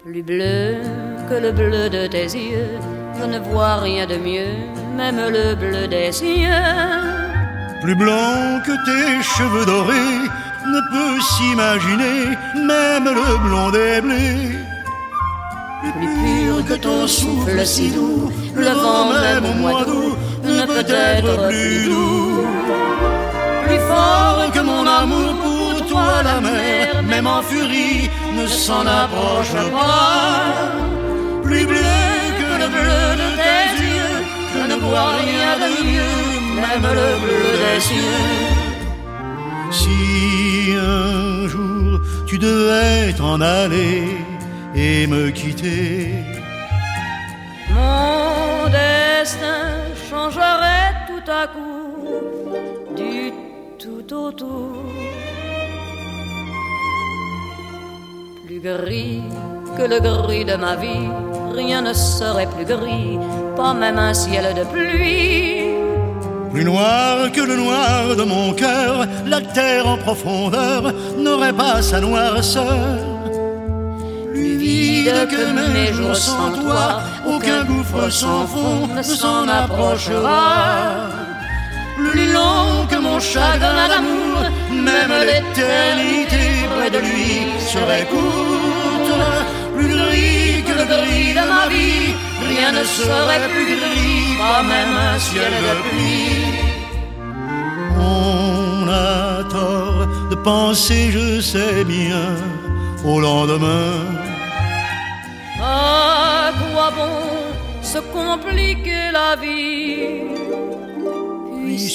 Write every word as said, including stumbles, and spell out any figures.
Plus bleu que le bleu de tes yeux, je ne vois rien de mieux, même le bleu des cieux. Plus blanc que tes cheveux dorés ne peut s'imaginer, même le blond des blés. Plus pur que ton souffle si doux, le vent même au mois d'août ne peut être plus doux. Plus fort que mon amour pour toi, la mer, même en furie, ne s'en approche pas. Plus bleu que le bleu de tes yeux, je ne vois rien de mieux, même le bleu des cieux. Si un jour tu devais t'en aller et me quitter, mon destin changerait tout à coup du tout au tout. Plus gris que le gris de ma vie, rien ne serait plus gris, pas même un ciel de pluie. Plus noir que le noir de mon cœur, la terre en profondeur n'aurait pas sa noirceur. Plus vide que mes jours sans toi, aucun gouffre sans fond ne s'en approchera. Plus long que mon chagrin d'amour, même l'éternité près de lui serait courte. Plus gris que le gris de ma vie, rien ne serait plus gris, pas même un ciel de pluie. On a tort de penser, je sais bien, au lendemain. À quoi bon se compliquer la vie?